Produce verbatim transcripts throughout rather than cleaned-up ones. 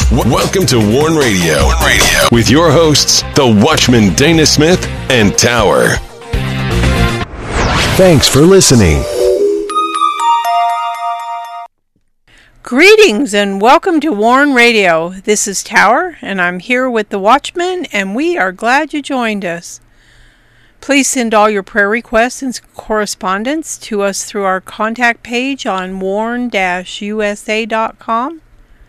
W- welcome to Warn Radio. Warn Radio with your hosts, the Watchman Dana Smith and Tower. Thanks for listening. Greetings and welcome to Warn Radio. This is Tower, and I'm here with the Watchman, and we are glad you joined us. Please send all your prayer requests and correspondence to us through our contact page on warn dash u s a dot com.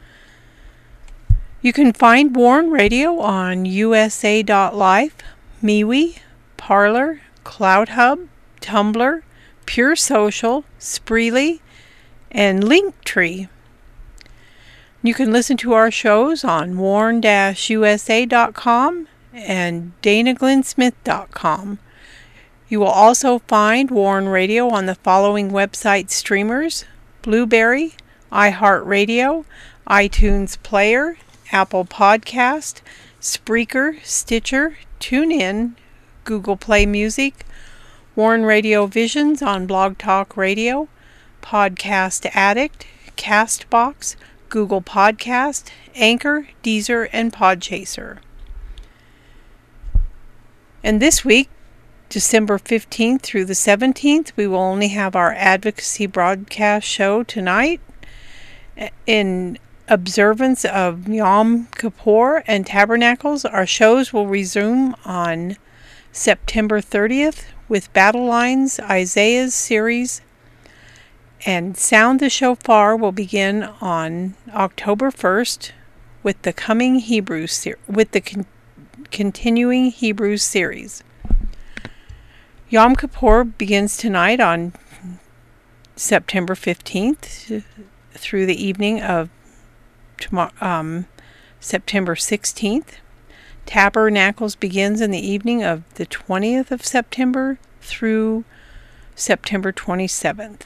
You can find Warn Radio on u s a dot life, MeWe, Parler, CloudHub, Tumblr, Pure Social, Spreely, and Linktree. You can listen to our shows on warn dash u s a dot com and dana glenn smith dot com. You will also find Warn Radio on the following website streamers: Blueberry, iHeartRadio, iTunes Player, Apple Podcast, Spreaker, Stitcher, TuneIn, Google Play Music, Warn Radio Visions on Blog Talk Radio, Podcast Addict, Castbox, Google Podcast, Anchor, Deezer, and Podchaser. And this week, December fifteenth through the seventeenth, we will only have our advocacy broadcast show tonight. In observance of Yom Kippur and Tabernacles, our shows will resume on September thirtieth with Battle Lines, Isaiah's series, and Sound the Shofar will begin on October first with the coming Hebrews ser- with the con- continuing Hebrews series. Yom Kippur begins tonight on September fifteenth through the evening of tomorrow, um, September sixteenth. Tabernacles begins in the evening of the twentieth of September through September twenty-seventh.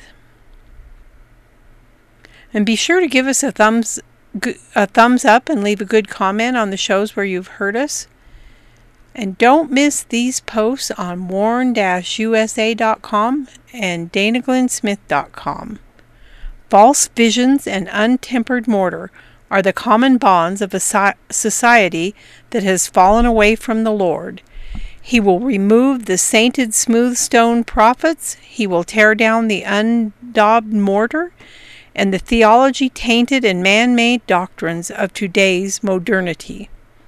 And be sure to give us a thumbs a thumbs up and leave a good comment on the shows where you've heard us. And don't miss these posts on warn dash u s a dot com and dana glenn smith dot com. False visions and untempered mortar are the common bonds of a society that has fallen away from the Lord. He will remove the sainted smooth stone prophets. He will tear down the undaubed mortar and the theology tainted and man-made doctrines of today's modernity.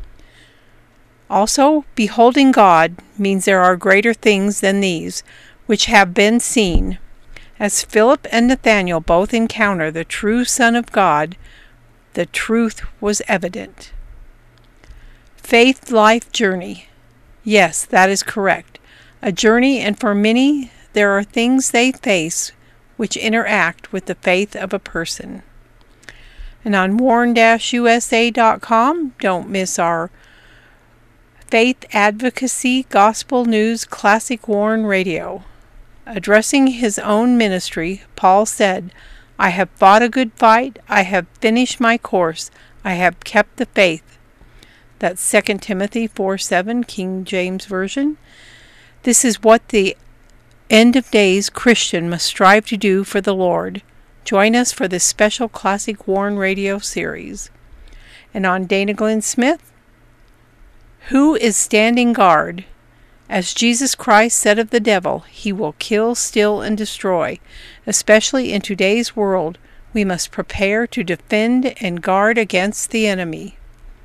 Also, beholding God means there are greater things than these, which have been seen. As Philip and Nathanael both encounter the true Son of God, the truth was evident. Faith life journey. Yes, that is correct. A journey, and for many, there are things they face which interact with the faith of a person. And on warn dash u s a dot com, don't miss our Faith Advocacy Gospel News Classic Warn Radio. Addressing his own ministry, Paul said, "I have fought a good fight, I have finished my course, I have kept the faith." That's Second Timothy four seven, King James Version. This is what the end of days Christian must strive to do for the Lord. Join us for this special Classic Warn Radio series. And on Dana Glenn Smith, who is standing guard? As Jesus Christ said of the devil, he will kill, steal, and destroy. Especially in today's world, we must prepare to defend and guard against the enemy.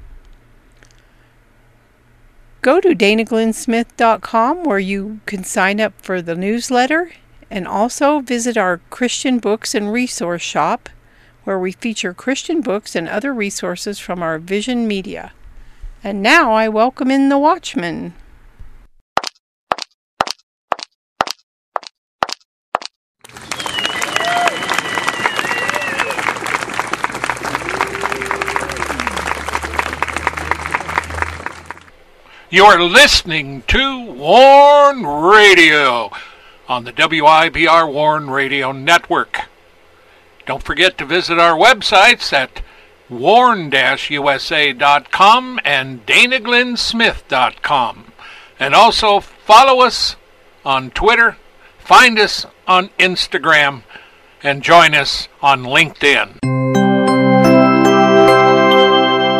Go to dana glenn smith dot com where you can sign up for the newsletter, and also visit our Christian Books and Resource Shop, where we feature Christian books and other resources from our Vision Media. And now I welcome in the Watchman. You are listening to Warn Radio on the W I B R Warn Radio Network. Don't forget to visit our websites at warn dash u s a dot com and dana glenn smith dot com. And also follow us on Twitter, find us on Instagram, and join us on LinkedIn.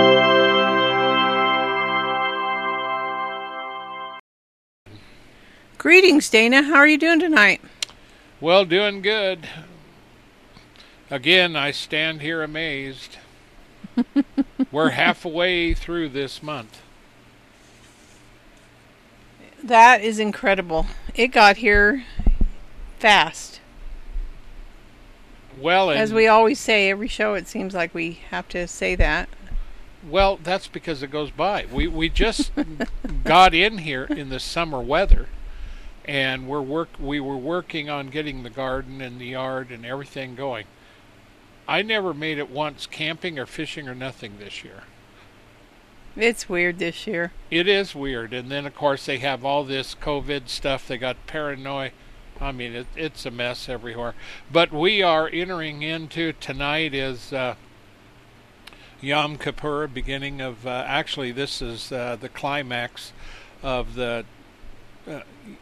Greetings, Dana. How are you doing tonight? Well, doing good. Again, I stand here amazed. We're halfway through this month. That is incredible. It got here fast. Well, and, as we always say, every show it seems like we have to say that. Well, that's because it goes by. We we just got in here in the summer weather, and we're work we were working on getting the garden and the yard and everything going. I never made it once camping or fishing or nothing this year. It's weird this year. It is weird. And then, of course, they have all this COVID stuff. They got paranoia. I mean, it, it's a mess everywhere. But we are entering into, tonight is uh, Yom Kippur, beginning of, uh, actually, this is uh, the climax of the, uh,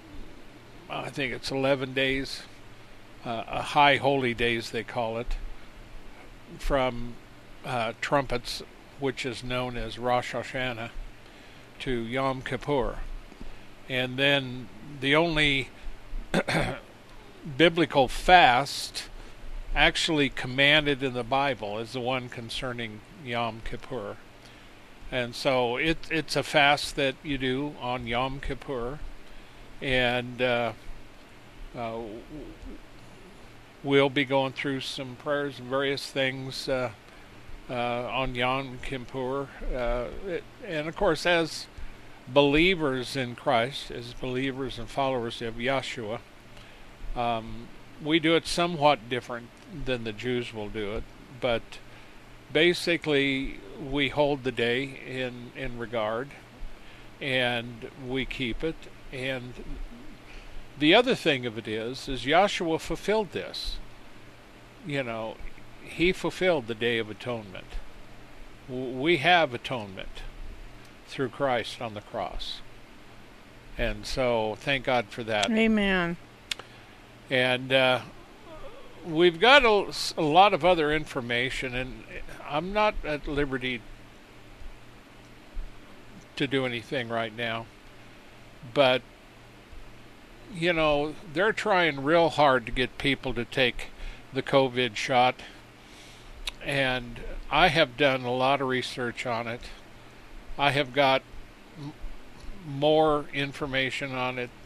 I think it's eleven days, uh, a high holy days they call it, from uh, trumpets, which is known as Rosh Hashanah, to Yom Kippur. And then the only biblical fast actually commanded in the Bible is the one concerning Yom Kippur. And so it, it's a fast that you do on Yom Kippur. And uh, uh, we'll be going through some prayers and various things uh, uh, on Yom Kippur. Uh, it, and of course, as believers in Christ, as believers and followers of Yeshua, um, we do it somewhat different than the Jews will do it. But basically, we hold the day in, in regard, and we keep it. And the other thing of it is, is Yeshua fulfilled this. You know, he fulfilled the Day of Atonement. We have atonement through Christ on the cross. And so, thank God for that. Amen. And uh, we've got a, a lot of other information, and I'm not at liberty to do anything right now. But you know, they're trying real hard to get people to take the COVID shot. And I have done a lot of research on it. I have got m- more information on it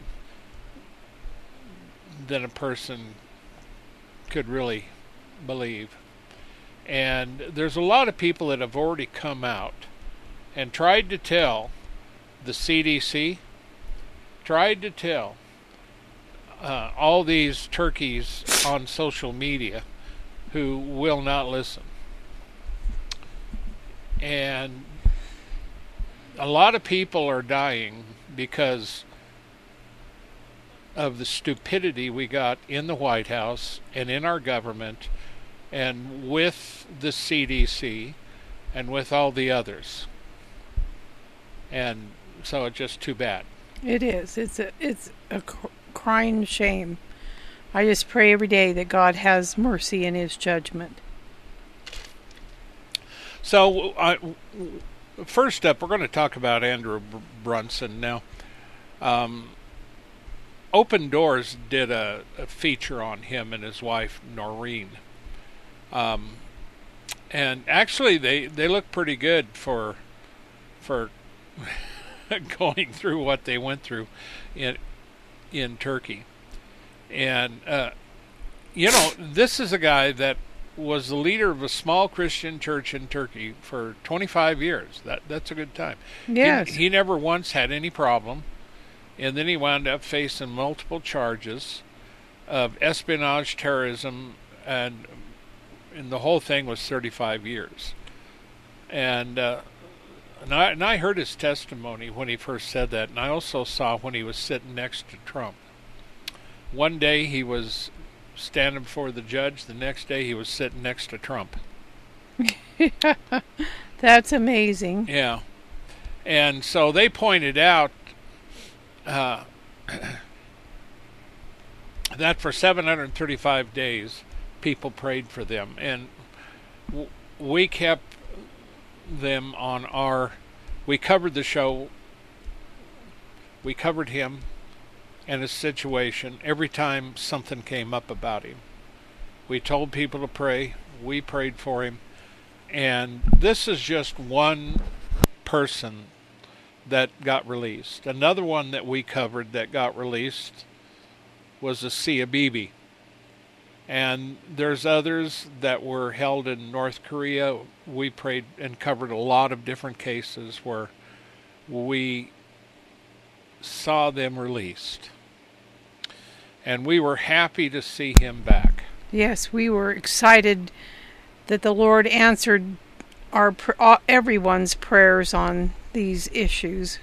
than a person could really believe. And there's a lot of people that have already come out and tried to tell the C D C, tried to tell Uh, all these turkeys on social media who will not listen. And a lot of people are dying because of the stupidity we got in the White House and in our government and with the C D C and with all the others. And so it's just too bad. It is. It's a, it's a crying shame. I just pray every day that God has mercy in his judgment. So, uh, first up, we're going to talk about Andrew Brunson. Now, um, Open Doors did a, a feature on him and his wife, Noreen. Um, and actually, they, they look pretty good for for going through what they went through in in Turkey. And uh, you know, this is a guy that was the leader of a small Christian church in Turkey for twenty-five years. That that's a good time. Yes. He, he never once had any problem, and then he wound up facing multiple charges of espionage, terrorism, and and the whole thing was thirty-five years. And uh, And I, and I heard his testimony when he first said that, and I also saw when he was sitting next to Trump. One day he was standing before the judge, the next day he was sitting next to Trump. That's amazing. Yeah. And so they pointed out uh, that for seven hundred thirty-five days, people prayed for them, and w- we kept them on our we covered the show we covered him and his situation every time something came up about him. We told people to pray. We prayed for him. And this is just one person that got released. Another one that we covered that got released was Asia Bibi. And there's others that were held in North Korea. We prayed and covered a lot of different cases where we saw them released. And we were happy to see him back. Yes, we were excited that the Lord answered our everyone's prayers on these issues.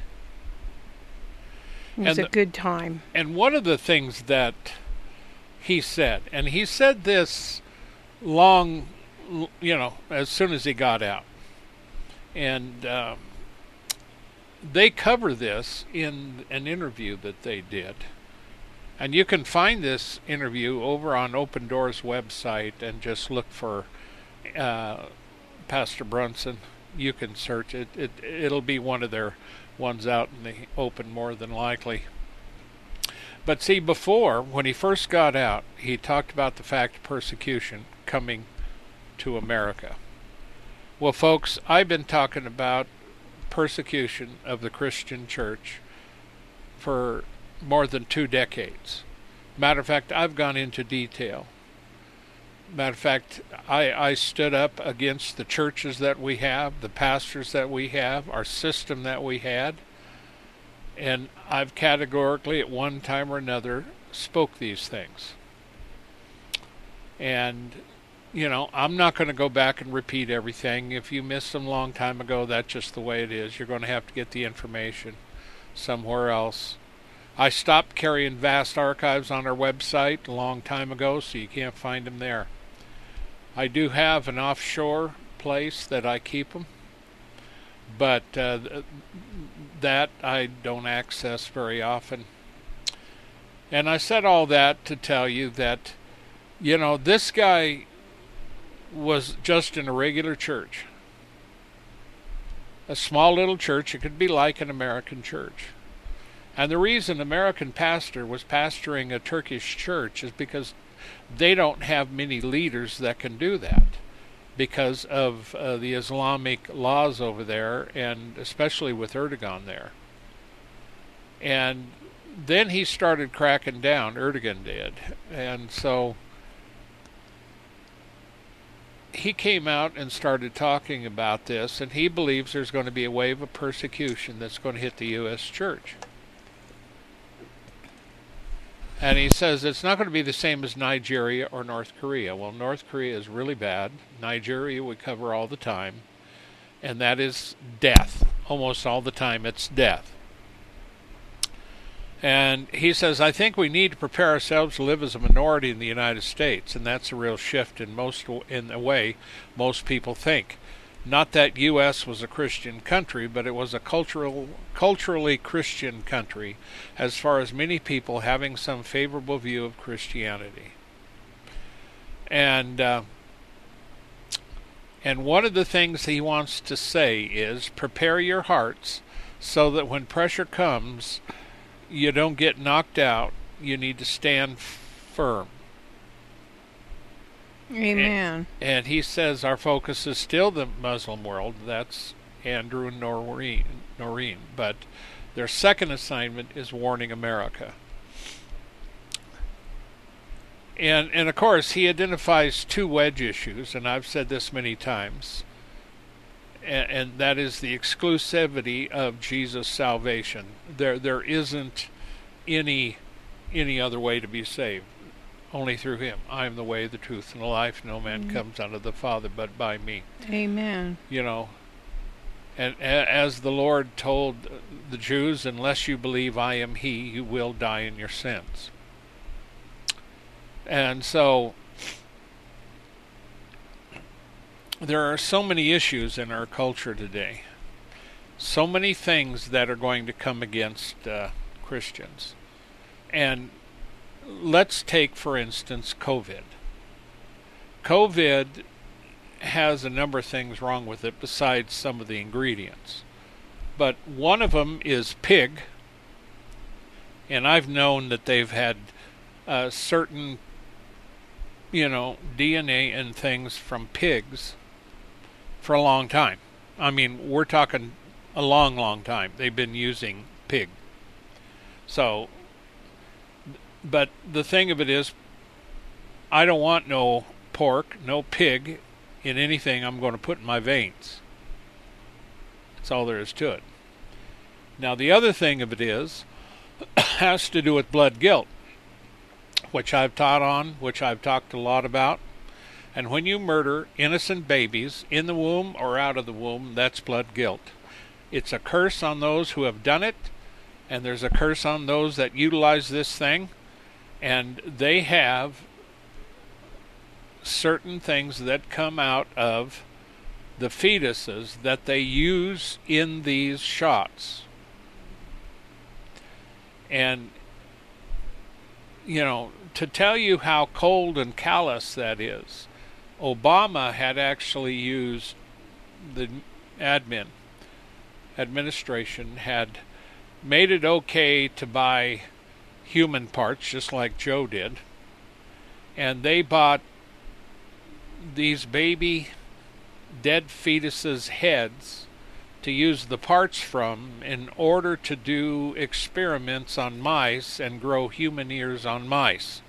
It was and a good time. And one of the things that he said, and he said this long, you know, as soon as he got out. And um, they cover this in an interview that they did. And you can find this interview over on Open Doors website and just look for uh, Pastor Brunson. You can search it. it. It'll be one of their ones out in the open more than likely. But see, before, when he first got out, he talked about the fact of persecution coming to America. Well, folks, I've been talking about persecution of the Christian church for more than two decades. Matter of fact, I've gone into detail. Matter of fact, I, I stood up against the churches that we have, the pastors that we have, our system that we had, and I've categorically, at one time or another, spoke these things. And, you know, I'm not going to go back and repeat everything. If you missed them a long time ago, that's just the way it is. You're going to have to get the information somewhere else. I stopped carrying vast archives on our website a long time ago, so you can't find them there. I do have an offshore place that I keep them, but uh, that I don't access very often. And I said all that to tell you that, you know, this guy was just in a regular church. A small little church. It could be like an American church. And the reason American pastor was pastoring a Turkish church is because they don't have many leaders that can do that because of uh, the Islamic laws over there, and especially with Erdogan there. And then he started cracking down, Erdogan did. And so he came out and started talking about this, and he believes there's going to be a wave of persecution that's going to hit the U S church. And he says it's not going to be the same as Nigeria or North Korea. Well, North Korea is really bad. Nigeria we cover all the time. And that is death. Almost all the time it's death. And he says, I think we need to prepare ourselves to live as a minority in the United States. And that's a real shift in most in the way most people think. Not that U S was a Christian country, but it was a cultural, culturally Christian country, as far as many people having some favorable view of Christianity. And uh, and one of the things he wants to say is, prepare your hearts so that when pressure comes, you don't get knocked out. You need to stand firm. Amen. And, and he says our focus is still the Muslim world. That's Andrew and Noreen, Noreen. But their second assignment is warning America. And, and of course, he identifies two wedge issues, and I've said this many times, and, and that is the exclusivity of Jesus' salvation. There, there isn't any any other way to be saved. Only through him. I am the way, the truth, and the life. No man mm-hmm. comes unto the Father but by me. Amen. You know, and a- as the Lord told the Jews, unless you believe I am he, you will die in your sins. And so, there are so many issues in our culture today. So many things that are going to come against uh, Christians. And let's take, for instance, COVID. COVID has a number of things wrong with it besides some of the ingredients. But one of them is pig, And I've known that they've had uh, certain, you know, D N A and things from pigs for a long time. I mean, we're talking a long, long time. They've been using pig. So, but the thing of it is, I don't want no pork, no pig in anything I'm going to put in my veins. That's all there is to it. Now, the other thing of it is, has to do with blood guilt, which I've taught on, which I've talked a lot about. And when you murder innocent babies in the womb or out of the womb, that's blood guilt. It's a curse on those who have done it, and there's a curse on those that utilize this thing, and they have certain things that come out of the fetuses that they use in these shots. And, you know, to tell you how cold and callous that is, Obama had actually used, the admin administration had made it okay to buy human parts, just like Joe did. And they bought these baby dead fetuses' heads to use the parts from in order to do experiments on mice and grow human ears on mice.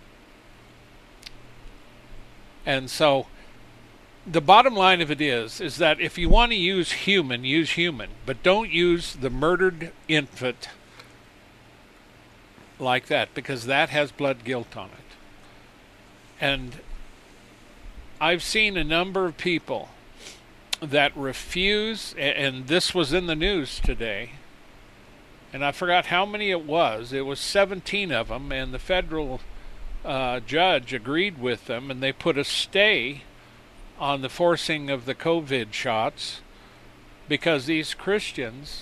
And so the bottom line of it is, is that if you want to use human, use human, but don't use the murdered infant like that, because that has blood guilt on it. And I've seen a number of people that refuse, and this was in the news today, and I forgot how many it was. It was seventeen of them, and the federal uh, judge agreed with them, and they put a stay on the forcing of the COVID shots because these Christians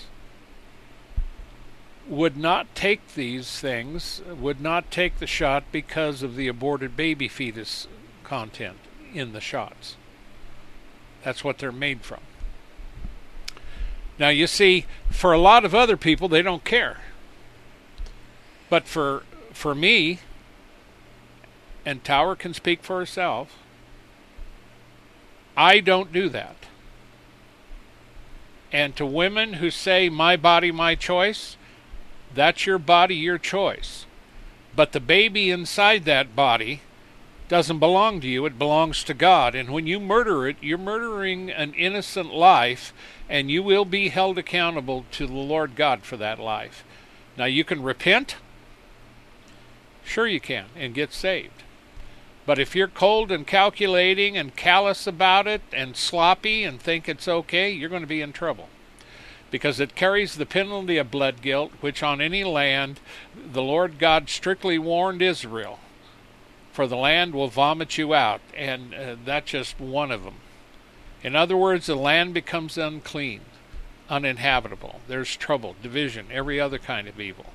would not take these things, would not take the shot because of the aborted baby fetus content in the shots. That's what they're made from. Now, you see, for a lot of other people, they don't care. But for for me, and Tower can speak for herself, I don't do that. And to women who say, my body, my choice, that's your body, your choice. But the baby inside that body doesn't belong to you, it belongs to God. And when you murder it, you're murdering an innocent life, and you will be held accountable to the Lord God for that life. Now, you can repent. Sure you can, and get saved. But if you're cold and calculating and callous about it and sloppy and think it's okay, you're going to be in trouble. Because it carries the penalty of blood guilt, which on any land, the Lord God strictly warned Israel, for the land will vomit you out, and uh, that's just one of them. In other words, the land becomes unclean, uninhabitable. There's trouble, division, every other kind of evil.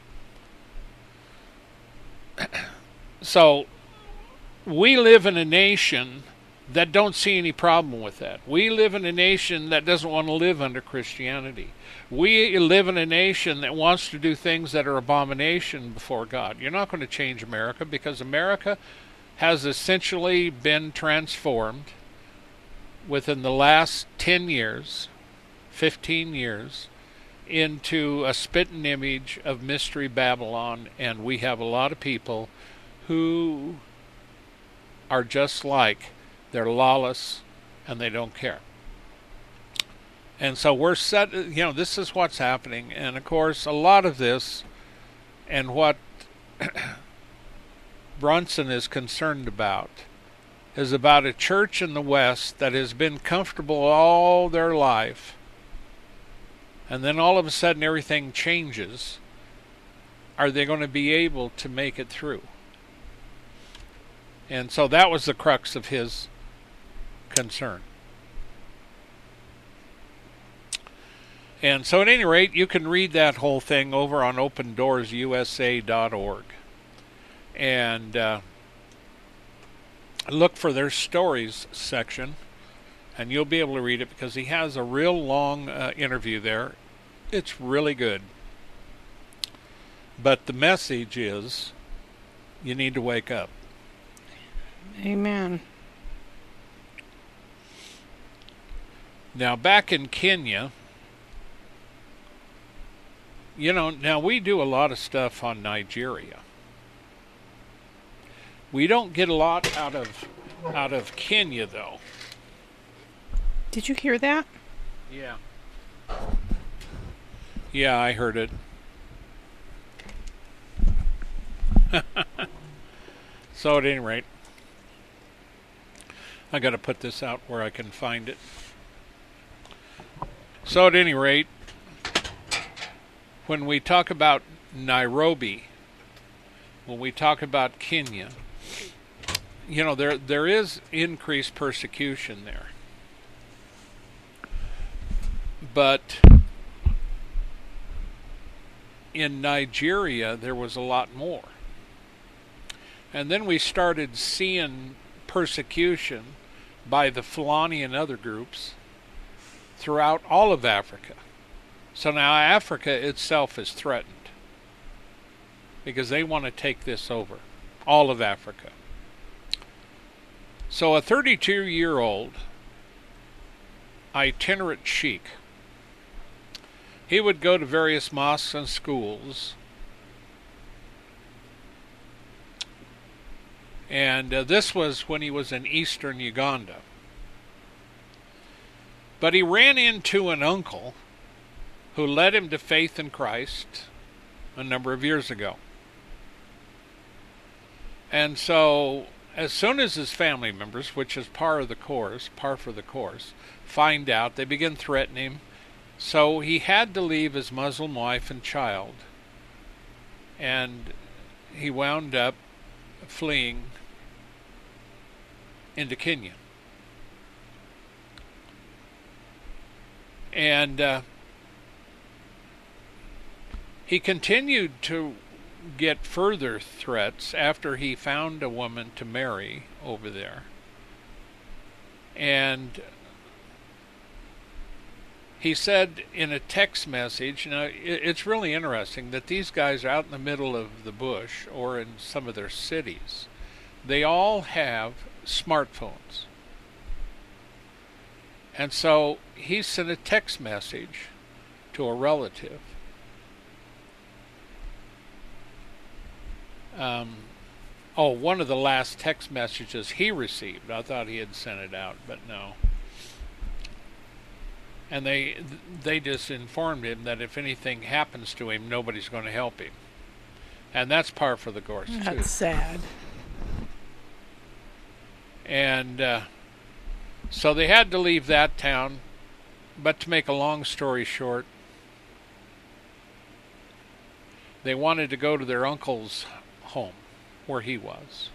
So, we live in a nation that don't see any problem with that. We live in a nation that doesn't want to live under Christianity. We live in a nation that wants to do things that are abomination before God. You're not going to change America, because America has essentially been transformed within the last ten years, fifteen years, into a spitting image of Mystery Babylon, and we have a lot of people who are just like, they're lawless and they don't care. And so we're set, you know, this is what's happening. And of course, a lot of this, and what Brunson is concerned about, is about a church in the West that has been comfortable all their life, and then all of a sudden everything changes. Are they going to be able to make it through? And so that was the crux of his concern. And so at any rate, you can read that whole thing over on open doors U S A dot org. And uh, look for their stories section, and you'll be able to read it, because he has a real long uh, interview there. It's really good. But the message is, you need to wake up. Amen. Now, back in Kenya, you know, now we do a lot of stuff on Nigeria. We don't get a lot out of out of Kenya, though. Did you hear that? Yeah. Yeah, I heard it. So at any rate, I got to put this out where I can find it. So at any rate, when we talk about Nairobi, when we talk about Kenya, you know, there there is increased persecution there. But in Nigeria, there was a lot more. And then we started seeing persecution by the Fulani and other groups throughout all of Africa. So now Africa itself is threatened because they want to take this over, all of Africa. So a thirty-two-year-old itinerant sheikh, he would go to various mosques and schools, and uh, this was when he was in eastern Uganda. But he ran into an uncle who led him to faith in Christ a number of years ago. And so, as soon as his family members, which is par of the course, par for the course, find out, they begin threatening him. So he had to leave his Muslim wife and child, and he wound up fleeing into Kenya. And uh, he continued to get further threats after he found a woman to marry over there. And he said in a text message, now it's really interesting that these guys are out in the middle of the bush or in some of their cities. They all have smartphones. And so he sent a text message to a relative. Um, oh, one of the last text messages he received. I thought he had sent it out, but no. And they they just informed him that if anything happens to him, nobody's going to help him. And that's par for the course, too. That's sad. And uh, so they had to leave that town. But to make a long story short, they wanted to go to their uncle's home where he was.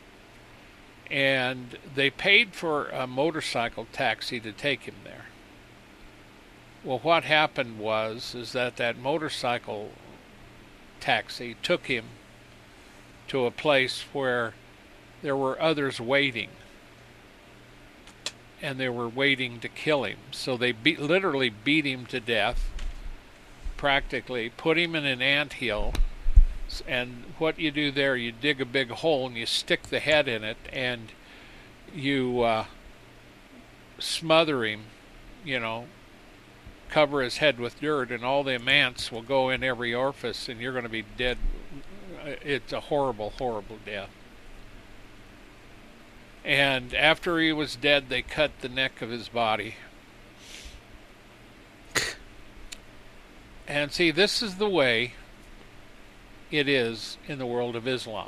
And they paid for a motorcycle taxi to take him there. Well, what happened was is that that motorcycle taxi took him to a place where there were others waiting. And they were waiting to kill him. So they beat, literally beat him to death, practically, put him in an anthill. And what you do there, you dig a big hole and you stick the head in it and you uh, smother him, you know, cover his head with dirt, and all the ants will go in every orifice and you're going to be dead. It's a horrible, horrible death. And after he was dead, they cut the neck of his body. And see, this is the way it is in the world of Islam.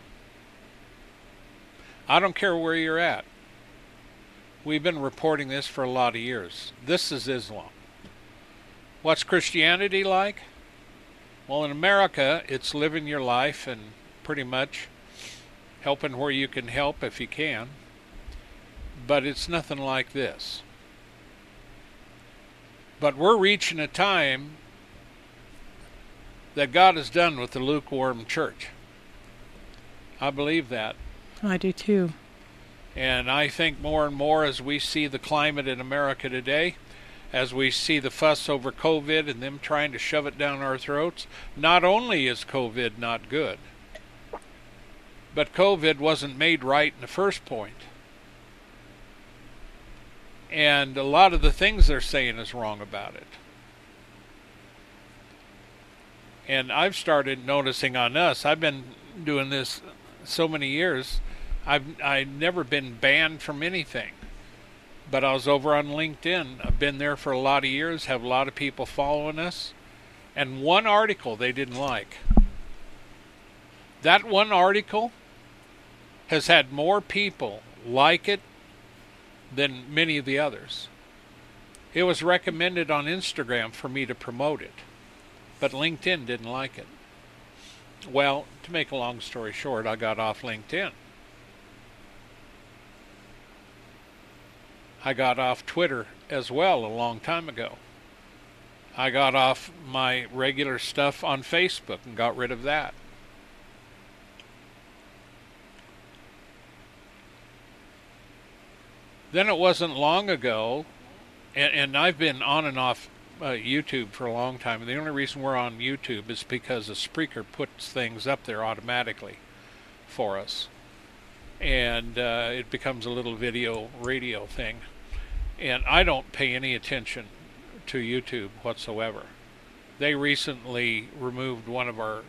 I don't care where you're at. We've been reporting this for a lot of years. This is Islam. What's Christianity like? Well, in America, it's living your life and pretty much helping where you can help if you can. But it's nothing like this. But we're reaching a time that God is done with the lukewarm church. I believe that. I do too. And I think more and more as we see the climate in America today, as we see the fuss over COVID and them trying to shove it down our throats. Not only is COVID not good, but COVID wasn't made right in the first point. And a lot of the things they're saying is wrong about it. And I've started noticing on us, I've been doing this so many years, I've I've never been banned from anything. But I was over on LinkedIn. I've been there for a lot of years, have a lot of people following us. And one article they didn't like. That one article has had more people like it than many of the others. It was recommended on Instagram for me to promote it, but LinkedIn didn't like it. Well, to make a long story short, I got off LinkedIn. I got off Twitter as well a long time ago. I got off my regular stuff on Facebook and got rid of that. Then it wasn't long ago, and, and I've been on and off uh, YouTube for a long time. And the only reason we're on YouTube is because the Spreaker puts things up there automatically for us. And uh, it becomes a little video radio thing. And I don't pay any attention to YouTube whatsoever. They recently removed one of our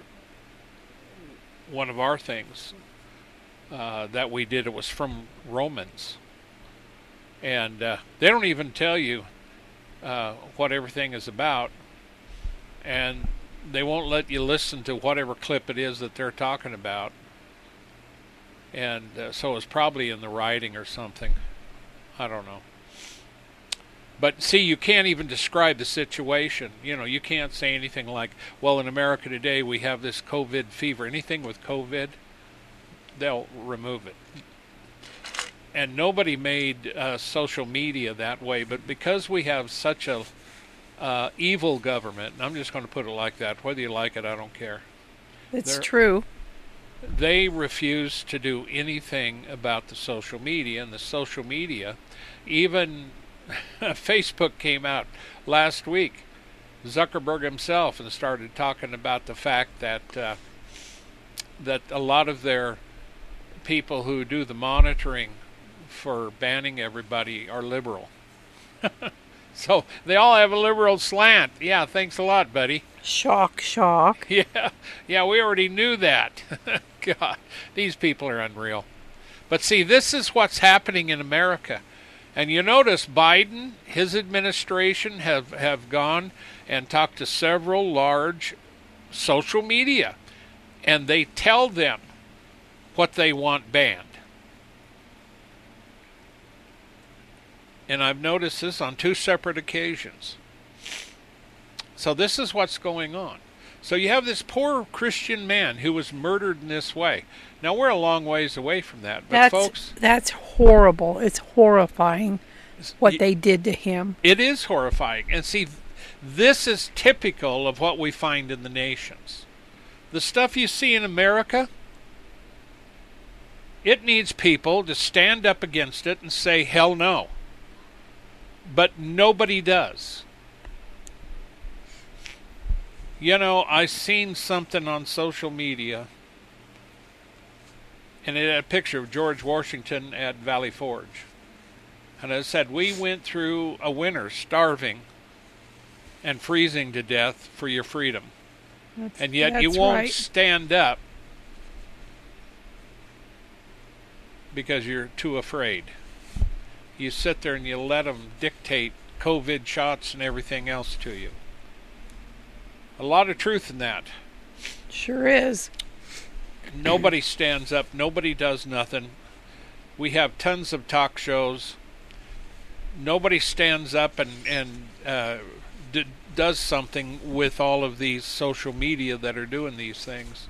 one of our things uh, that we did. It was from Romans. And uh, they don't even tell you uh, what everything is about. And they won't let you listen to whatever clip it is that they're talking about. And uh, so it's probably in the writing or something. I don't know. But see, you can't even describe the situation. You know, you can't say anything like, well, in America today we have this COVID fever. Anything with COVID, they'll remove it. And nobody made uh, social media that way. But because we have such a uh, evil government, and I'm just going to put it like that, whether you like it, I don't care. It's They're, true. They refuse to do anything about the social media. And the social media, even Facebook came out last week, Zuckerberg himself, and started talking about the fact that uh, that a lot of their people who do the monitoring for banning everybody are liberal. So they all have a liberal slant. Yeah, thanks a lot, buddy. Shock, shock. Yeah, yeah, we already knew that. God, these people are unreal. But see, this is what's happening in America. And you notice Biden, his administration have, have gone and talked to several large social media. And they tell them what they want banned. And I've noticed this on two separate occasions. So this is what's going on. So you have this poor Christian man who was murdered in this way. Now, we're a long ways away from that. But that's, folks, that's horrible. It's horrifying what y- they did to him. It is horrifying. And see, this is typical of what we find in the nations. The stuff you see in America, it needs people to stand up against it and say, hell no. But nobody does. You know, I seen something on social media, and it had a picture of George Washington at Valley Forge. And it said, we went through a winter starving and freezing to death for your freedom. That's, and yet you won't right. stand up because you're too afraid. You sit there and you let them dictate COVID shots and everything else to you. A lot of truth in that. Sure is. Nobody stands up. Nobody does nothing. We have tons of talk shows. Nobody stands up and, and uh, d- does something with all of these social media that are doing these things.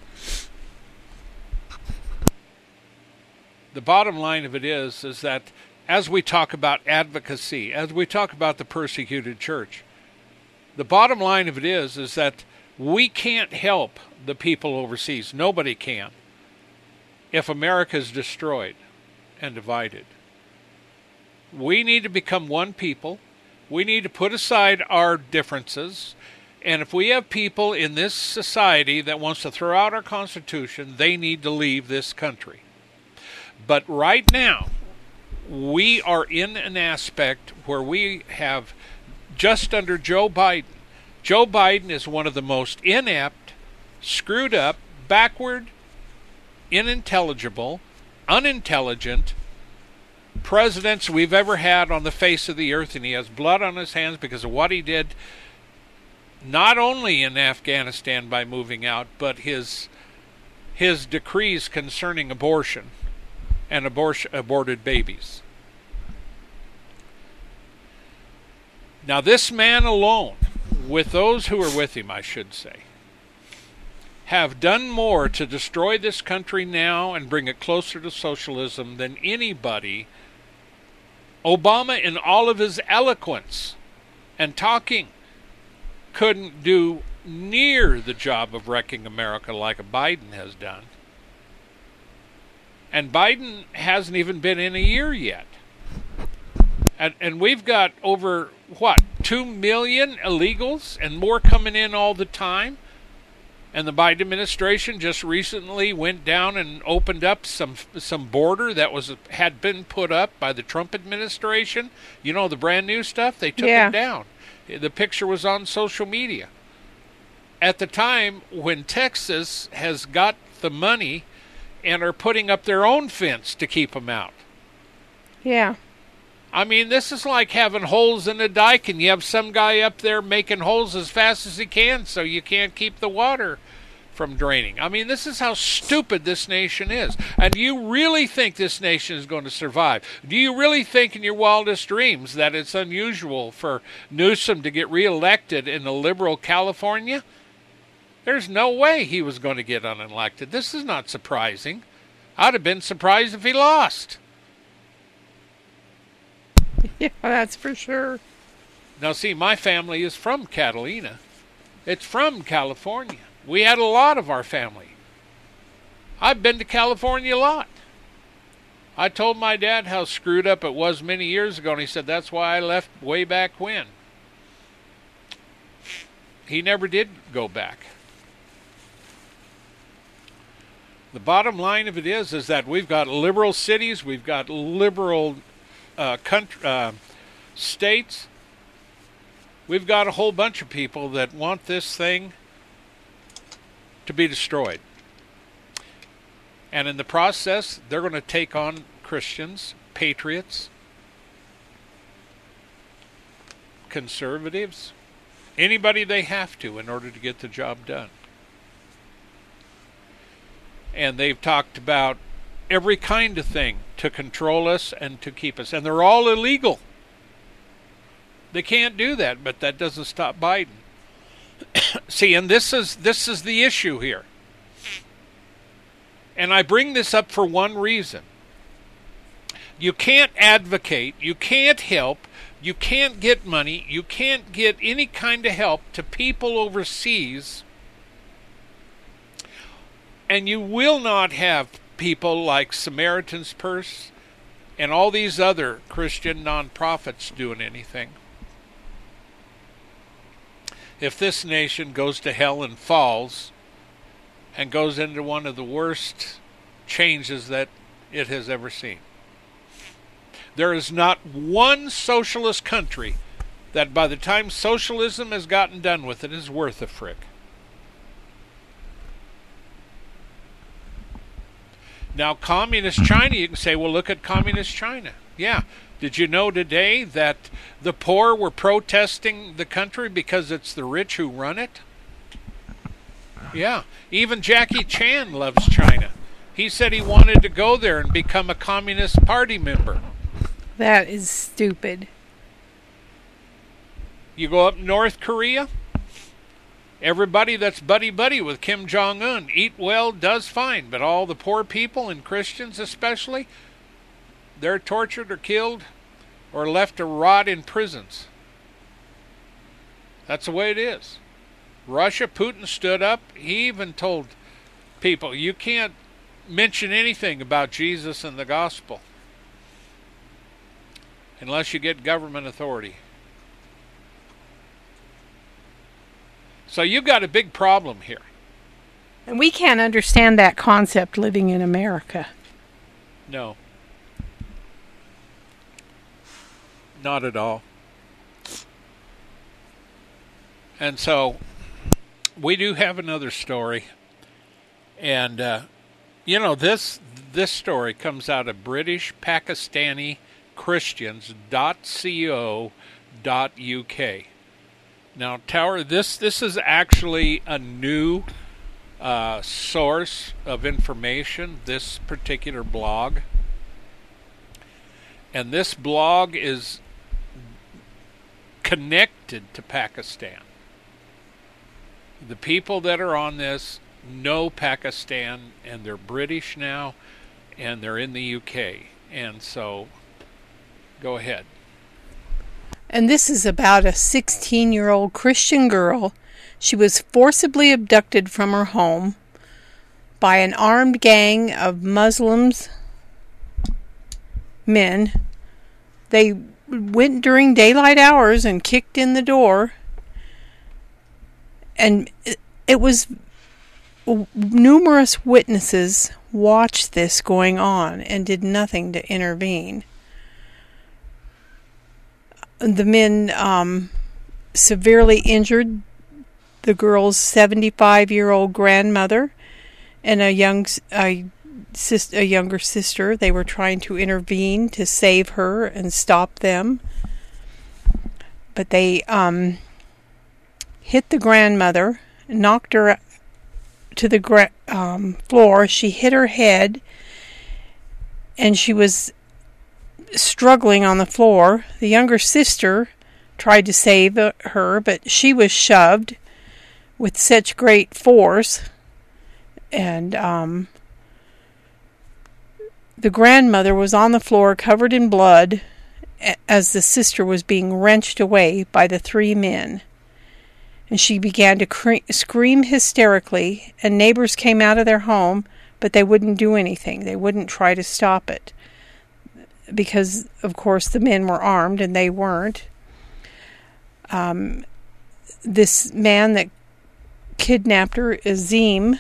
The bottom line of it is, is that as we talk about advocacy, as we talk about the persecuted church, the bottom line of it is, is that we can't help the people overseas. Nobody can. If America is destroyed and divided. We need to become one people, We need to put aside our differences. And if we have people in this society that wants to throw out our Constitution, they need to leave this country. But right now, we are in an aspect where we have just under Joe Biden. Joe Biden is one of the most inept, screwed up, backward, unintelligible, unintelligent presidents we've ever had on the face of the earth, and he has blood on his hands because of what he did, not only in Afghanistan by moving out, but his his decrees concerning abortion and abortion, aborted babies. Now this man alone, with those who are with him, I should say, have done more to destroy this country now and bring it closer to socialism than anybody. Obama, in all of his eloquence and talking, couldn't do near the job of wrecking America like Biden has done. And Biden hasn't even been in a year yet. And, and we've got over, what, two million illegals and more coming in all the time. And the Biden administration just recently went down and opened up some some border that was had been put up by the Trump administration. You know, the brand new stuff, they took yeah. it down. The picture was on social media. At the time when Texas has got the money and are putting up their own fence to keep them out. Yeah. I mean, this is like having holes in a dike and you have some guy up there making holes as fast as he can so you can't keep the water from draining. I mean, this is how stupid this nation is. And do you really think this nation is going to survive? Do you really think in your wildest dreams that it's unusual for Newsom to get reelected in the liberal California? There's no way he was going to get unelected. This is not surprising. I'd have been surprised if he lost. Yeah, that's for sure. Now, see, my family is from Catalina. It's from California. We had a lot of our family. I've been to California a lot. I told my dad how screwed up it was many years ago, and he said, that's why I left way back when. He never did go back. The bottom line of it is, is that we've got liberal cities, we've got liberal uh, country, uh, states. We've got a whole bunch of people that want this thing to be destroyed. And in the process, they're going to take on Christians, patriots, conservatives, anybody they have to in order to get the job done. And they've talked about every kind of thing to control us and to keep us. And they're all illegal. They can't do that, but that doesn't stop Biden. See, and this is this is the issue here. And I bring this up for one reason. You can't advocate, you can't help, you can't get money, you can't get any kind of help to people overseas, and you will not have people like Samaritan's Purse and all these other Christian nonprofits doing anything. If this nation goes to hell and falls and goes into one of the worst changes that it has ever seen. There is not one socialist country that by the time socialism has gotten done with it is worth a frick. Now, communist China, you can say, well, look at communist China. Yeah. Did you know today that the poor were protesting the country because it's the rich who run it? Yeah. Even Jackie Chan loves China. He said he wanted to go there and become a Communist Party member. That is stupid. You go up North Korea, everybody that's buddy-buddy with Kim Jong-un, eat well, does fine, but all the poor people and Christians especially, they're tortured or killed or left to rot in prisons. That's the way it is. Russia, Putin stood up. He even told people, you can't mention anything about Jesus and the gospel unless you get government authority. So you've got a big problem here. And we can't understand that concept living in America. No. Not at all. And so we do have another story. And, uh, you know, this this story comes out of British Pakistani Christians dot co dot uk. Now, Tower, this, this is actually a new uh, source of information, this particular blog. And this blog is connected to Pakistan. The people that are on this know Pakistan, and they're British now, and they're in the U K. And so, go ahead. And this is about a sixteen-year-old Christian girl. She was forcibly abducted from her home by an armed gang of Muslims men. They went during daylight hours and kicked in the door. And it was numerous witnesses watched this going on and did nothing to intervene. The men um, severely injured the girl's seventy-five-year-old grandmother and a young a, sis, a younger sister. They were trying to intervene to save her and stop them, but they um, hit the grandmother, knocked her to the gra- um, floor. She hit her head, and she was struggling on the floor. The younger sister tried to save her, but she was shoved with such great force, and um, the grandmother was on the floor covered in blood as the sister was being wrenched away by the three men. And she began to cre- scream hysterically, and neighbors came out of their home, but they wouldn't do anything. They wouldn't try to stop it, because, of course, the men were armed and they weren't. Um, this man that kidnapped her, Azim,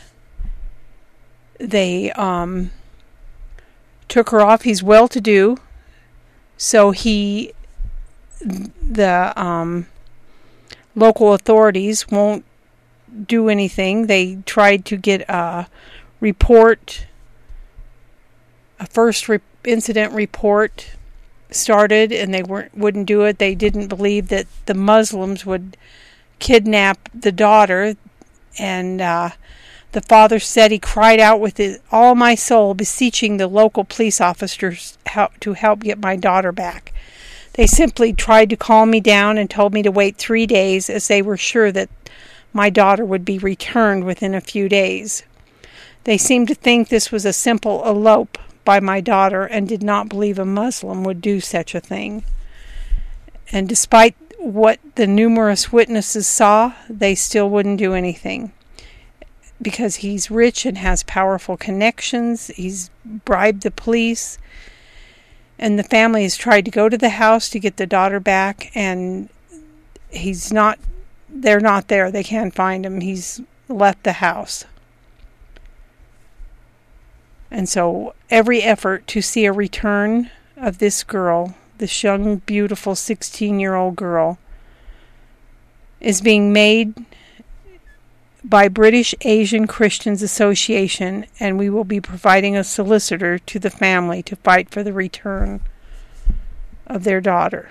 they um, took her off. He's well-to-do, so he, the um, local authorities won't do anything. They tried to get a report, a first report, incident report started, and they weren't wouldn't do it. They didn't believe that the Muslims would kidnap the daughter, and uh, the father said he cried out with his, all my soul, beseeching the local police officers how, to help get my daughter back. They simply tried to calm me down and told me to wait three days, as they were sure that my daughter would be returned within a few days. They seemed to think this was a simple elope by my daughter, and did not believe a Muslim would do such a thing. And despite what the numerous witnesses saw, they still wouldn't do anything, because he's rich and has powerful connections. He's bribed the police, and the family has tried to go to the house to get the daughter back, and he's not they're not there. They can't find him. He's left the house. And so every effort to see a return of this girl, this young, beautiful sixteen-year-old girl, is being made by British Asian Christians Association, and we will be providing a solicitor to the family to fight for the return of their daughter.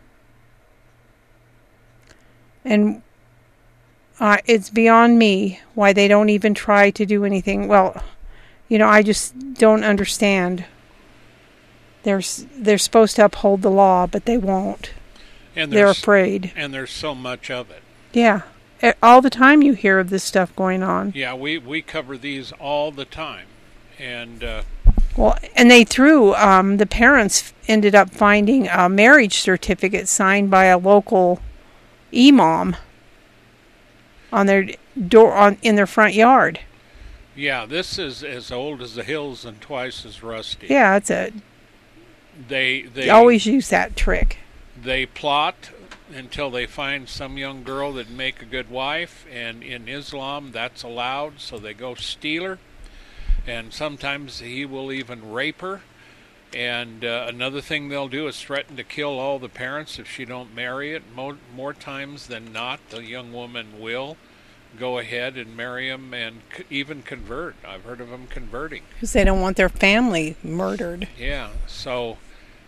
And uh, it's beyond me why they don't even try to do anything. Well, you know, I just don't understand. They're, they're supposed to uphold the law, but they won't. And they're afraid. And there's so much of it. Yeah. All the time you hear of this stuff going on. Yeah, we, we cover these all the time. And uh, well, and they threw, um, the parents ended up finding a marriage certificate signed by a local imam on their door, on in their front yard. Yeah, this is as old as the hills and twice as rusty. Yeah, it's a. They they always use that trick. They plot until they find some young girl that'd make a good wife, and in Islam that's allowed, so they go steal her, and sometimes he will even rape her. And uh, another thing they'll do is threaten to kill all the parents if she don't marry it. More, more times than not, the young woman will go ahead and marry him and c- even convert. I've heard of them converting. Because they don't want their family murdered. Yeah, so,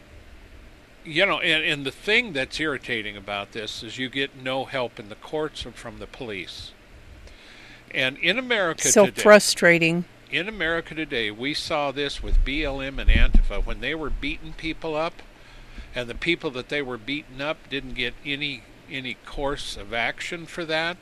you know, and, and the thing that's irritating about this is you get no help in the courts or from the police. And in America so today... frustrating. In America today, we saw this with B L M and Antifa when they were beating people up, and the people that they were beating up didn't get any any course of action for that.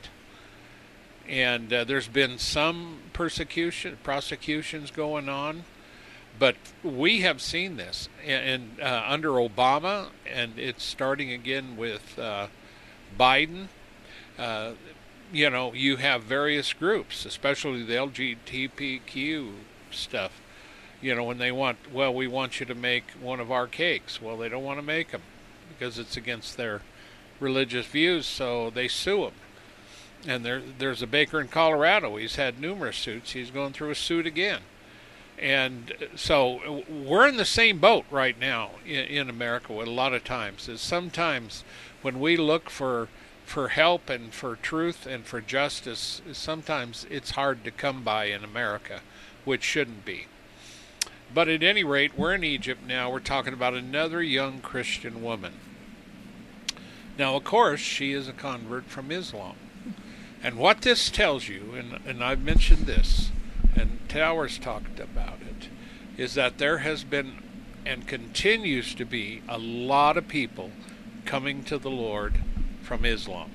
And uh, there's been some persecution, prosecutions going on, but we have seen this and, and uh, under Obama, and it's starting again with uh, Biden. Uh, You know, you have various groups, especially the L G B T Q stuff. You know, when they want, well, we want you to make one of our cakes. Well, they don't want to make them because it's against their religious views, so they sue them. And there, there's a baker in Colorado. He's had numerous suits. He's going through a suit again. And so we're in the same boat right now in, in America a lot of times. Is sometimes when we look for for help and for truth and for justice, sometimes it's hard to come by in America, which shouldn't be. But at any rate, we're in Egypt now. We're talking about another young Christian woman. Now, of course, she is a convert from Islam. And what this tells you, and, and I've mentioned this, and Towers talked about it, is that there has been and continues to be a lot of people coming to the Lord from Islam.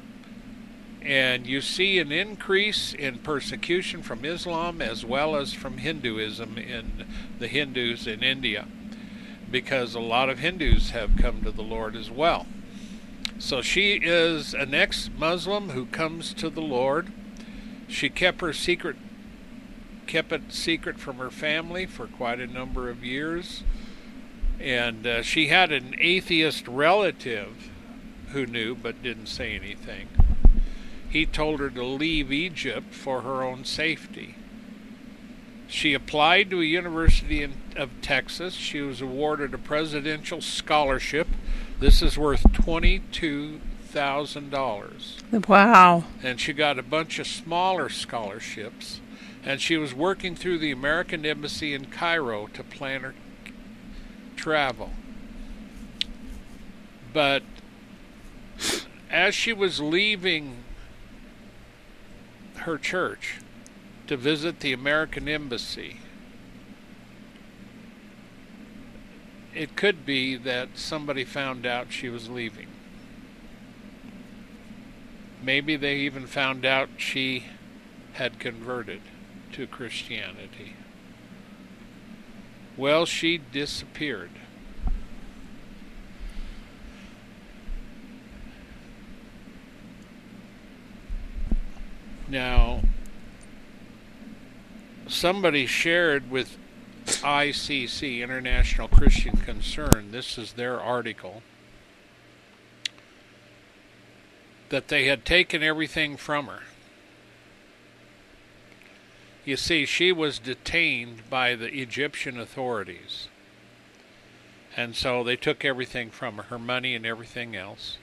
And you see an increase in persecution from Islam as well as from Hinduism in the Hindus in India, because a lot of Hindus have come to the Lord as well. So she is an ex-Muslim who comes to the Lord. She kept her secret, kept it secret from her family for quite a number of years, and uh, she had an atheist relative who knew but didn't say anything. He told her to leave Egypt for her own safety. She applied to a university in, of Texas. She was awarded a presidential scholarship. This is worth twenty-two thousand dollars. Wow. And she got a bunch of smaller scholarships. And she was working through the American Embassy in Cairo to plan her travel. But as she was leaving her church to visit the American Embassy, it could be that somebody found out she was leaving. Maybe they even found out she had converted to Christianity. Well, she disappeared. Now, somebody shared with I C C, International Christian Concern, this is their article, that they had taken everything from her. You see, she was detained by the Egyptian authorities. And so they took everything from her, her money and everything else.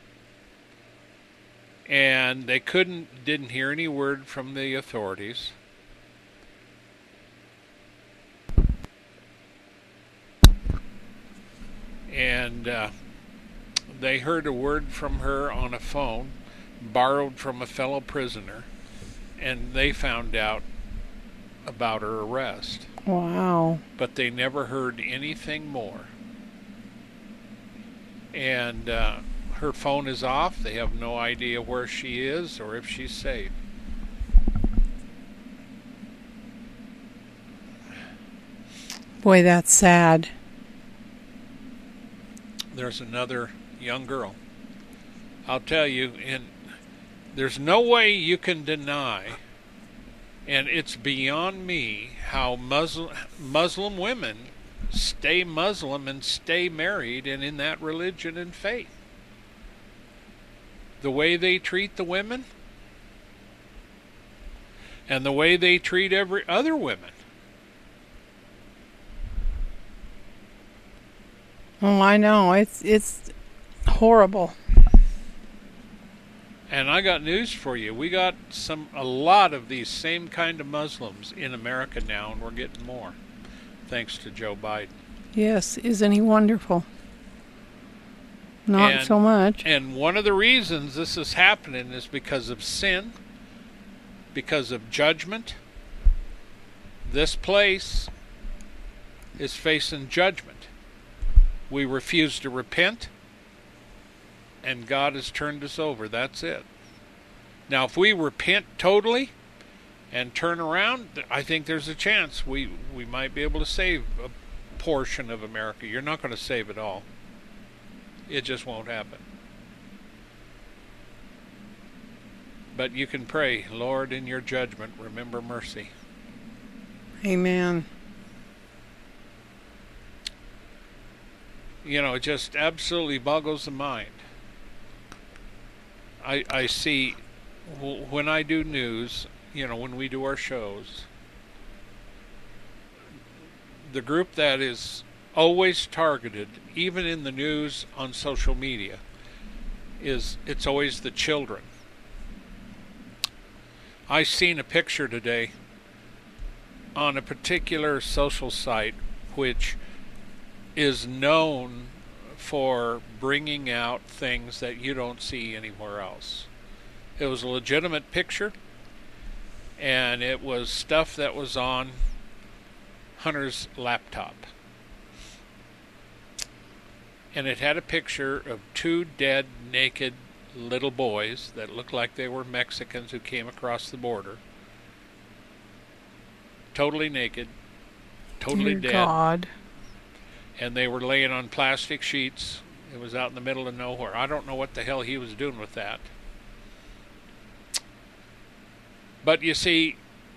And they couldn't, didn't hear any word from the authorities. And uh, they heard a word from her on a phone, borrowed from a fellow prisoner, and they found out about her arrest. Wow. But they never heard anything more. And uh, her phone is off. They have no idea where she is or if she's safe. Boy, that's sad. There's another young girl. I'll tell you, and there's no way you can deny, and it's beyond me, how Muslim, Muslim women stay Muslim and stay married and in that religion and faith. the way they treat the women and the way they treat every other women. Oh, I know. It's it's horrible. And I got news for you. We got some a lot of these same kind of Muslims in America now, and we're getting more, thanks to Joe Biden. Yes, isn't he wonderful? Not and, so much. And one of the reasons this is happening is because of sin, because of judgment. This place is facing judgment. We refuse to repent, and God has turned us over. That's it. Now, if we repent totally and turn around, I think there's a chance we, we might be able to save a portion of America. You're not going to save it all. It just won't happen. But you can pray, Lord, in your judgment, remember mercy. Amen. You know, it just absolutely boggles the mind. I, I see, when I do news, you know, when we do our shows, the group that is always targeted, even in the news on social media, is it's always the children. I seen a picture today on a particular social site which is known for bringing out things that you don't see anywhere else. It was a legitimate picture, and it was stuff that was on Hunter's laptop. And it had a picture of two dead, naked little boys that looked like they were Mexicans who came across the border. Totally naked, totally Dear dead. God. And they were laying on plastic sheets. It was out in the middle of nowhere. I don't know what the hell he was doing with that. But you see,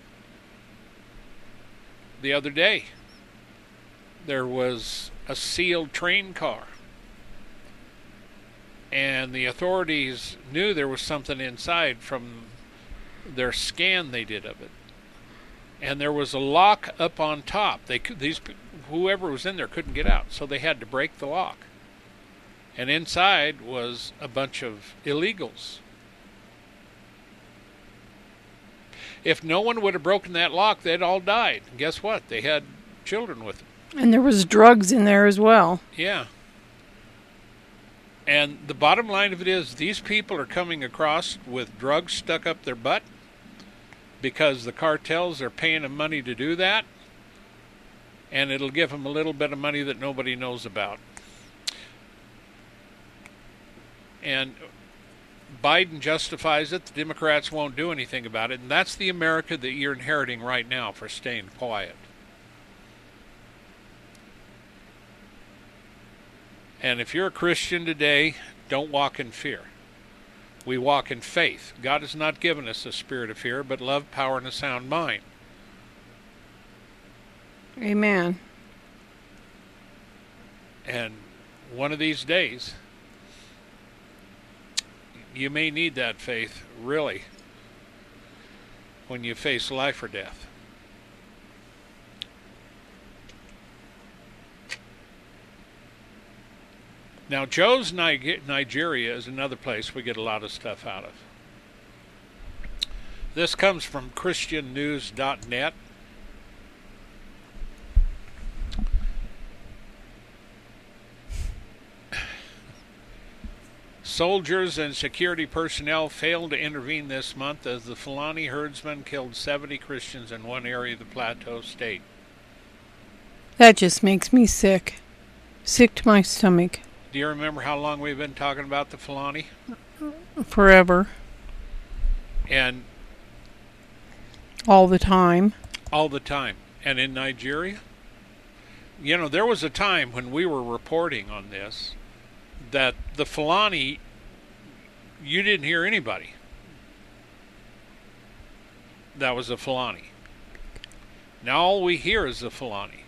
the other day, there was a sealed train car. And the authorities knew there was something inside from their scan they did of it. And there was a lock up on top. They could, these whoever was in there couldn't get out, so they had to break the lock. And inside was a bunch of illegals. If no one would have broken that lock, they'd all died. And guess what? They had children with them. And there was drugs in there as well. Yeah. And the bottom line of it is, these people are coming across with drugs stuck up their butt because the cartels are paying them money to do that, and it'll give them a little bit of money that nobody knows about. And Biden justifies it. The Democrats won't do anything about it, and that's the America that you're inheriting right now for staying quiet. And if you're a Christian today, don't walk in fear. We walk in faith. God has not given us a spirit of fear, but love, power, and a sound mind. Amen. And one of these days, you may need that faith, really, when you face life or death. Now, Joe's Nigeria is another place we get a lot of stuff out of. This comes from Christian News dot net. Soldiers and security personnel failed to intervene this month as the Fulani herdsmen killed seventy Christians in one area of the Plateau State. That just makes me sick. Sick to my stomach. Do you remember how long we've been talking about the Fulani? Forever. And all the time. All the time. And in Nigeria? You know, there was a time when we were reporting on this that the Fulani, you didn't hear anybody that was a Fulani. Now all we hear is the Fulani.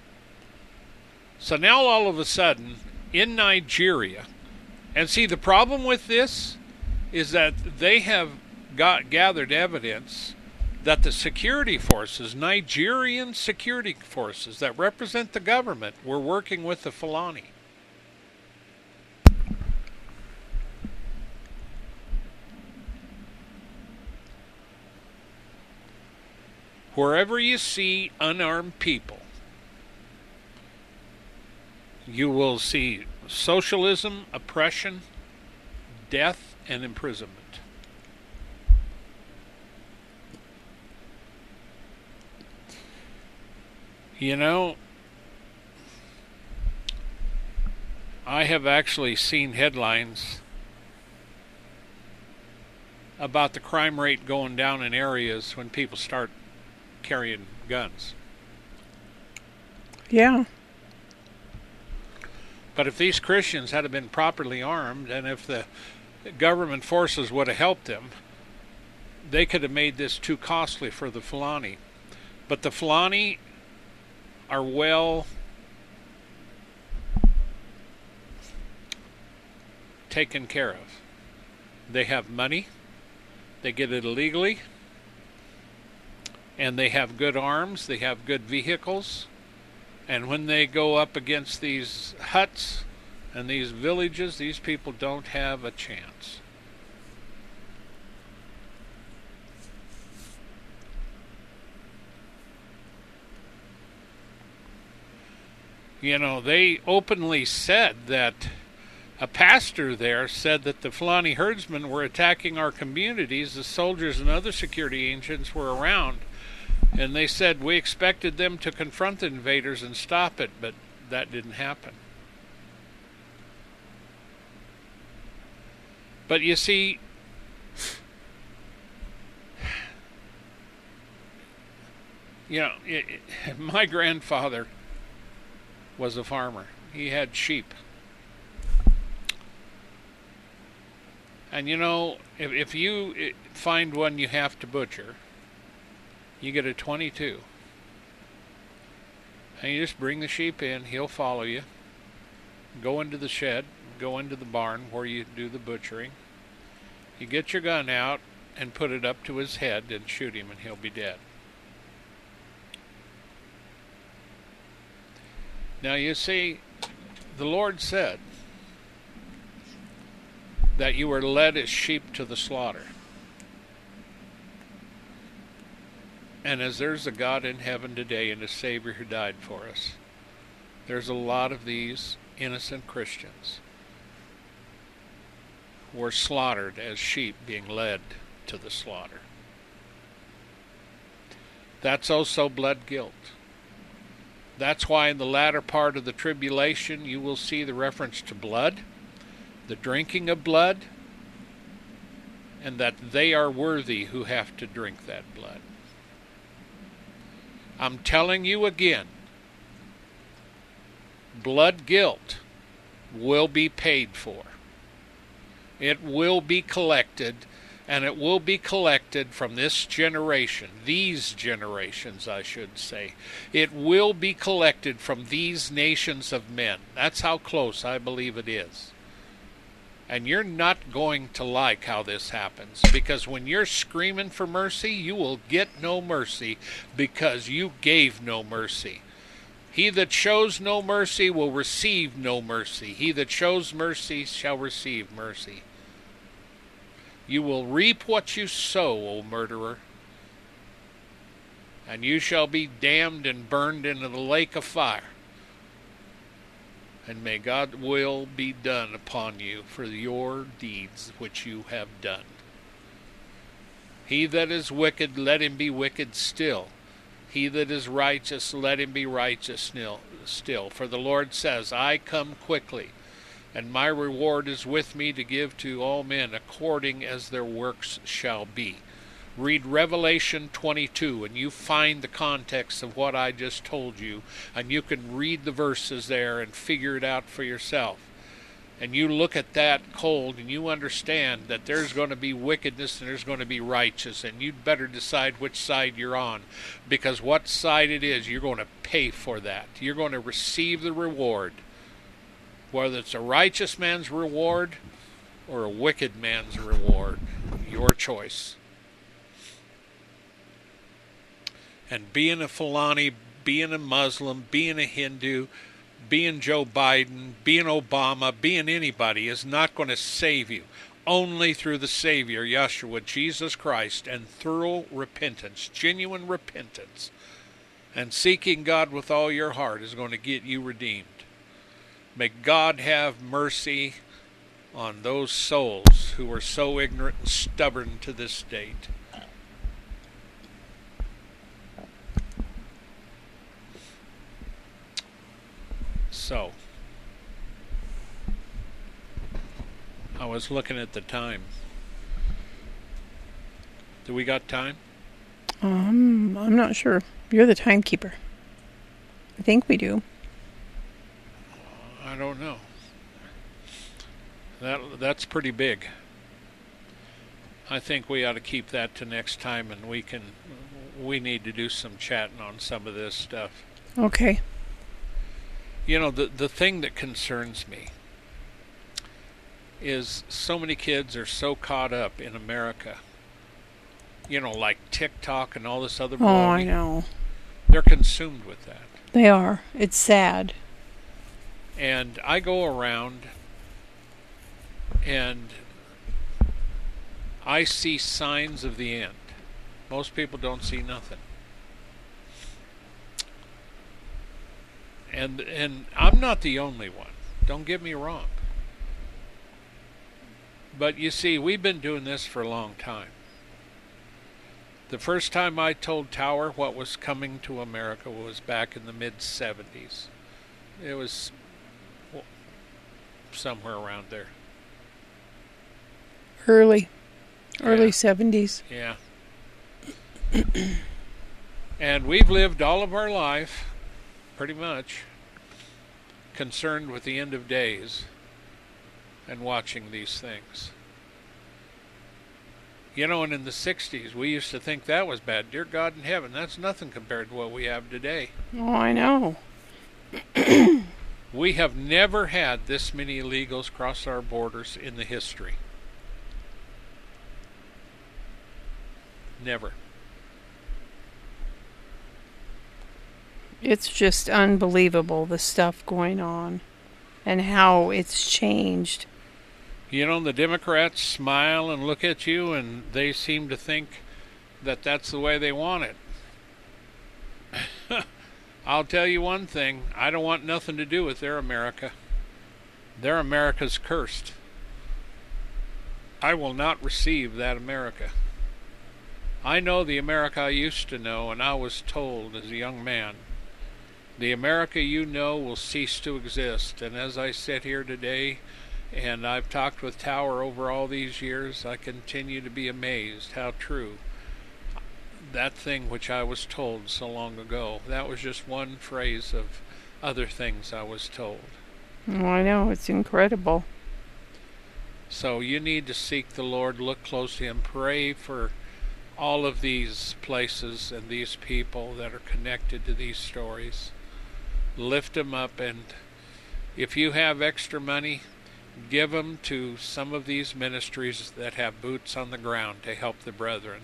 So now all of a sudden, in Nigeria, and see, the problem with this is that they have got gathered evidence that the security forces, Nigerian security forces that represent the government, were working with the Fulani. Wherever you see unarmed people, you will see socialism, oppression, death, and imprisonment. You know, I have actually seen headlines about the crime rate going down in areas when people start carrying guns. Yeah. But if these Christians had been properly armed, and if the government forces would have helped them, they could have made this too costly for the Fulani. But the Fulani are well taken care of. They have money, they get it illegally, and they have good arms, they have good vehicles, and when they go up against these huts and these villages, these people don't have a chance. You know, they openly said that a pastor there said that the Fulani herdsmen were attacking our communities. The soldiers and other security agents were around, and they said we expected them to confront the invaders and stop it, but that didn't happen. But you see, you know, it, it, my grandfather was a farmer. He had sheep. And you know, if, if you find one you have to butcher, you get a twenty-two. And you just bring the sheep in, he'll follow you. Go into the shed, go into the barn where you do the butchering. You get your gun out and put it up to his head and shoot him, and he'll be dead. Now you see, the Lord said that you were led as sheep to the slaughter. And as there's a God in heaven today and a Savior who died for us, there's a lot of these innocent Christians who were slaughtered as sheep being led to the slaughter. That's also blood guilt. That's why in the latter part of the tribulation you will see the reference to blood, the drinking of blood, and that they are worthy who have to drink that blood. I'm telling you again, blood guilt will be paid for. It will be collected, and it will be collected from this generation, these generations, I should say. It will be collected from these nations of men. That's how close I believe it is. And you're not going to like how this happens, because when you're screaming for mercy, you will get no mercy because you gave no mercy. He that shows no mercy will receive no mercy. He that shows mercy shall receive mercy. You will reap what you sow, O murderer, and you shall be damned and burned into the lake of fire. And may God's will be done upon you for your deeds which you have done. He that is wicked, let him be wicked still. He that is righteous, let him be righteous still. For the Lord says, I come quickly, and my reward is with me to give to all men according as their works shall be. Read Revelation twenty-two, and you find the context of what I just told you, and you can read the verses there and figure it out for yourself. And you look at that cold, and you understand that there's going to be wickedness and there's going to be righteous, and you'd better decide which side you're on, because what side it is, you're going to pay for that. You're going to receive the reward. Whether it's a righteous man's reward or a wicked man's reward. Your choice. And being a Fulani, being a Muslim, being a Hindu, being Joe Biden, being Obama, being anybody is not going to save you. Only through the Savior, Yeshua, Jesus Christ, and thorough repentance, genuine repentance, and seeking God with all your heart is going to get you redeemed. May God have mercy on those souls who are so ignorant and stubborn to this date. So, I was looking at the time. Do we got time? Um, I'm not sure. You're the timekeeper. I think we do. I don't know. That that's pretty big. I think we ought to keep that to next time, and we can we need to do some chatting on some of this stuff. Okay. You know, the the thing that concerns me is so many kids are so caught up in America. You know, like TikTok and all this other blogging. Oh, I know. They're consumed with that. They are. It's sad. And I go around and I see signs of the end. Most people don't see nothing. And and I'm not the only one. Don't get me wrong. But you see, we've been doing this for a long time. The first time I told Tower what was coming to America was back in the mid seventies. It was well, somewhere around there. Early. Early Yeah. seventies. Yeah. And we've lived all of our life, pretty much, concerned with the end of days and watching these things. You know, and in the sixties, we used to think that was bad. Dear God in heaven, that's nothing compared to what we have today. Oh, I know. We have never had this many illegals cross our borders in the history. Never. It's just unbelievable, the stuff going on and how it's changed. You know, the Democrats smile and look at you, and they seem to think that that's the way they want it. I'll tell you one thing. I don't want nothing to do with their America. Their America's cursed. I will not receive that America. I know the America I used to know, and I was told as a young man, the America you know will cease to exist. And as I sit here today, and I've talked with Tower over all these years, I continue to be amazed how true that thing which I was told so long ago. That was just one phrase of other things I was told. Oh, I know. It's incredible. So you need to seek the Lord, look close to Him, pray for all of these places and these people that are connected to these stories. Lift them up, and if you have extra money, give them to some of these ministries that have boots on the ground to help the brethren.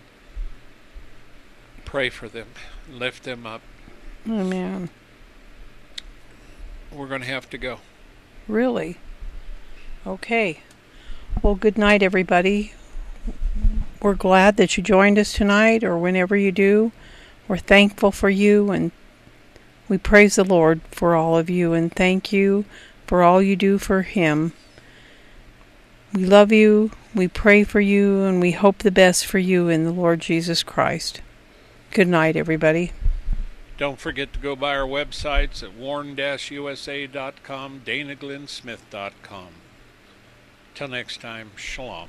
Pray for them. Lift them up. Amen. We're going to have to go. Really? Okay. Well, good night, everybody. We're glad that you joined us tonight, or whenever you do. We're thankful for you, and we praise the Lord for all of you, and thank you for all you do for Him. We love you, we pray for you, and we hope the best for you in the Lord Jesus Christ. Good night, everybody. Don't forget to go by our websites at warn dash U S A dot com, dana glenn smith dot com. Till next time, shalom.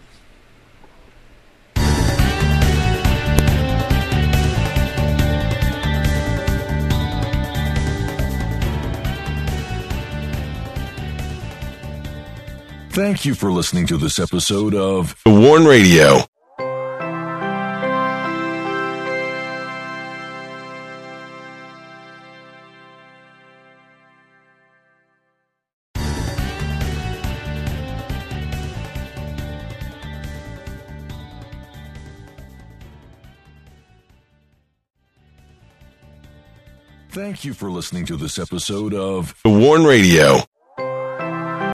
Thank you for listening to this episode of Warn Radio. Thank you for listening to this episode of The Warn Radio.